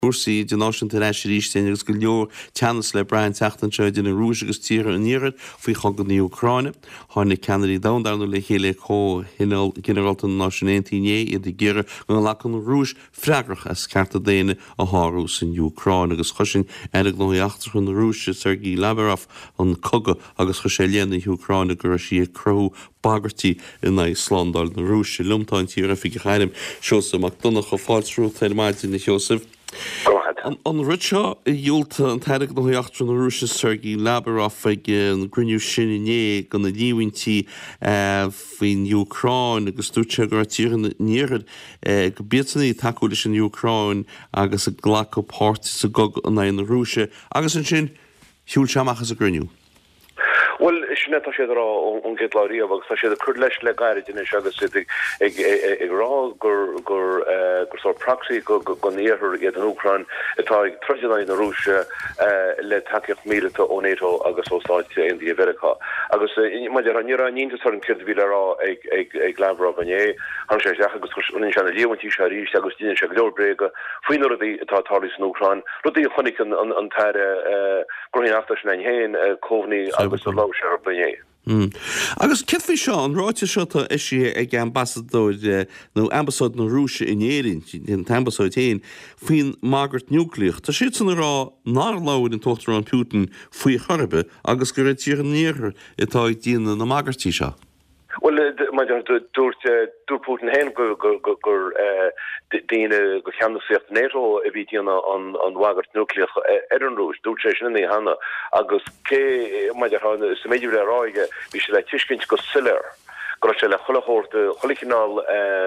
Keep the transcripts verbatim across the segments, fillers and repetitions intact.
Bursaí de náisiúnta éisiríiste agus go leor teannas le Brian Teachtainseid in rúis agus tíre an iad faoi chogan na Ucráine. Tháinig Kennedy Downdown le chéile có generalta náisiúntaíné iad i ggéire an lachan rúis freigrach as carta déine a hárús in Ucráine agus chusin erig nó achtar chun na rúise Sergei Lavrov an coga agus chu sé léana na Ucráine gur sí crú bagartí in Íslandal na rúise lumtáin tíre fi chairim seosa amach donna go fáilsrú teilmáid in na Joseph. An ritseo i dúlta an teireach do heachtar na rúise Sergei Lavrov ag an gruniú sin iné gan na líhaintí faoin Ucráin agus dúirte gur tíre níorad go bíotaí takeúla sin Ucráin agus a ghlacha páirt sa gog an na rúise agus an sin siúil seamachchas a gruniú. Well, sinna tá sé rá an gitláí agus tá sé a chur leis le gairid in agus ag ag rá gur gur gur sort proxy go go níorthir iad an Ucrain atá ag troideáin na Rúise le takeíocht mílta ó NATO agus óstáidte in the America. Agus maidir an níra nínta an cid bhí rá ag ag ag Lavrov ané an sé deach agus chun sena léhaintí se ríiste agus tíine se glórbréige faoin ruí atá tálaí an Ucrain. Rudí chunig an teire groín aftas na héin cóhnaí agus Mm. Agus cefi seo an ráite seota isí ag ambassadóid nó ambassad na Rúise in éirin den ambassad héin faoin Margaret Nucleach. Tá siad san rá ná láid an tochtar an Putin faoi chorbe agus go réid tíar níorthir atá ag díana na Margaretí seo. Well, maidir dúirt dúr Putin hen gur gur gur déine go cheannaíocht NATO a bhí díana an an Margaret Nucleach ar an rúis dúirt sé sin í hanna agus cé maidir sa méidir le ráige bhí sé le tuiscint go silir gur sé le chulachóirta cholichinál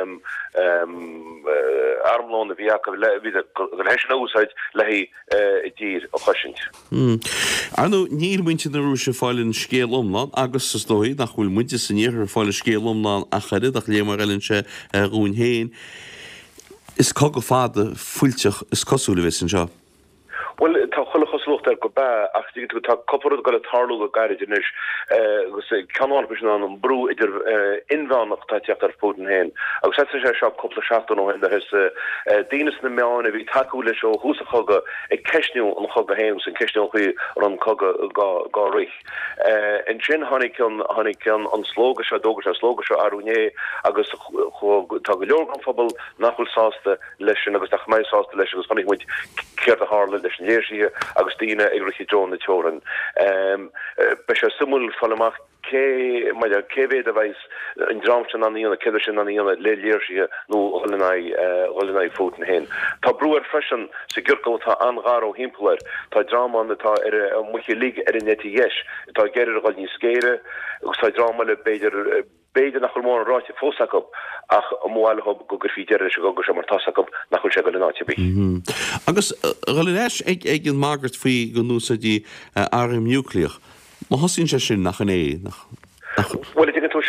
armlán a bhí gur heis an úsáid le hí i dtír a chuisint. Arno níl muinte na Rúise fáilinn scéal omlán agus sa dóí nach bhfuil muinte san níor fáil scéal omlán a charid ach lémar eilinn se rún héin. Is có go fáda fuilteach is cosúla bheits an seo? Well, tá chulachas lucht ar go ba ach tí tú tá copúd go le tarlú go gairid inis gus canál bis an brú idir inbhánach tá teach ar Putin héin. Agus sé sé seo coppla seachtain ó hen his dínas na meáin a bhí takeú leis ó húsa chuga ag ceisniú an chuga héin san ceisniú chuí ar an coga gá rich. In sin tháinig tháinig an slóga se dógus a slóga se arúné agus tá go leor an phobal nachhfuil sásta leis sin agus nach méid sásta leis agus tháinig muid céir a hála leis léirthe agus tíine ag ruchi John na teoran. Be se sumúil fallamach cé maidir cévéad a bheits an drámte an íana céidir sin an íana le léirthe nó holinnaí fótan hen. Tá brúar freisin sa ggurcó tá anghar ó himplair tá dráman atá ar muiche lig ar in neti yes tá geidir gáil ní scéire agus tá dráma le beidir beidir nach mór an ráite fósacop ach móilhob go gur fi deire se go go sem mar tasacop nach chuil se go le náte bí. Agus roileis ag ag an Margaret faoi go núsadí arm Nucleach. Má hosín sé sin nach an é nach Well, I think it's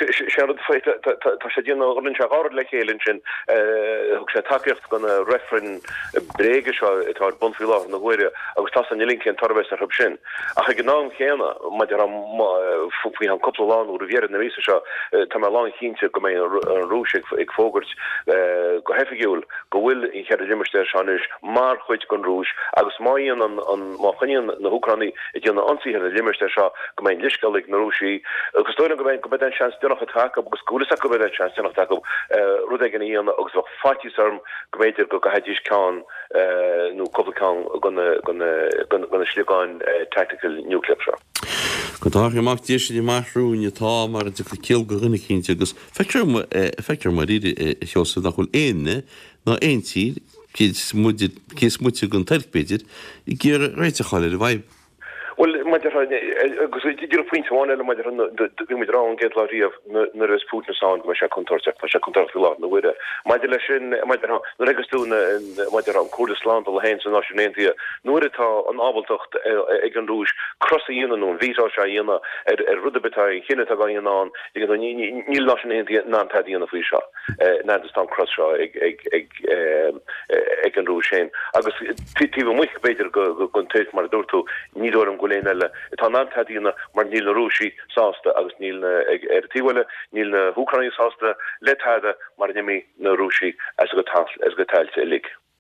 a díana orlinn se gáir le chéilinn sin thug sé takeíocht gan referen bréige seo atá bunfiúlá na ghuiire agus tá an link an tarbes ar sin. Ach ag ná chéana maidir faoi an couple lán ú riviera na vísa seo tá lá chínte go mé an rúise ag fógurt go hefigiúil go bhfuil in chead limmersteir seanis mar chuid gon rúis agus máíon an má chuíon na Ucraní i dtíanana ansíthe na limmersteir seo go mé liscalig na rúsí agus go ben go beden chance dennach attack agus skúlasa go beden chance dennach attack rudegen íana agus bh fatisarm go méidir go go hadis can nó coplaán gona gona gona sliáin tactical nuclear seo. Go dáach tí sé marrún tá mar de céal go rinne chénte agus feicir mar ide seosa nachhfuil éine ná éontíd cés muide gon teirpéidir i ggéar réite cháile a bhaib. Well, maidir agus dtír point bháin eile maidir mid rá an géad láíomh na ras Putin sáin go se contorteach tá se contortfiúlá na bhuiide. Maidir lei sin maidir na regusúna maidir an Kurdistan le héin san náisiúnéntia nuair atá an ábaltocht ag an rúis crossa dhéana nó vírá se dhéana ar rudabetá chinine a gáán níl náisiúnéntia ná tá dhéana faoi seo ná tá cross seo ag an rúis sin. Agus tíh mu beidir go gon téit mar dúirtú nídó an goléin eile tá nántadína mar níl na rúsí sásta agus níl ar tíhile níl na Ucraní sásta letáda mar nimi na rúsí as go táil as go táilte lig.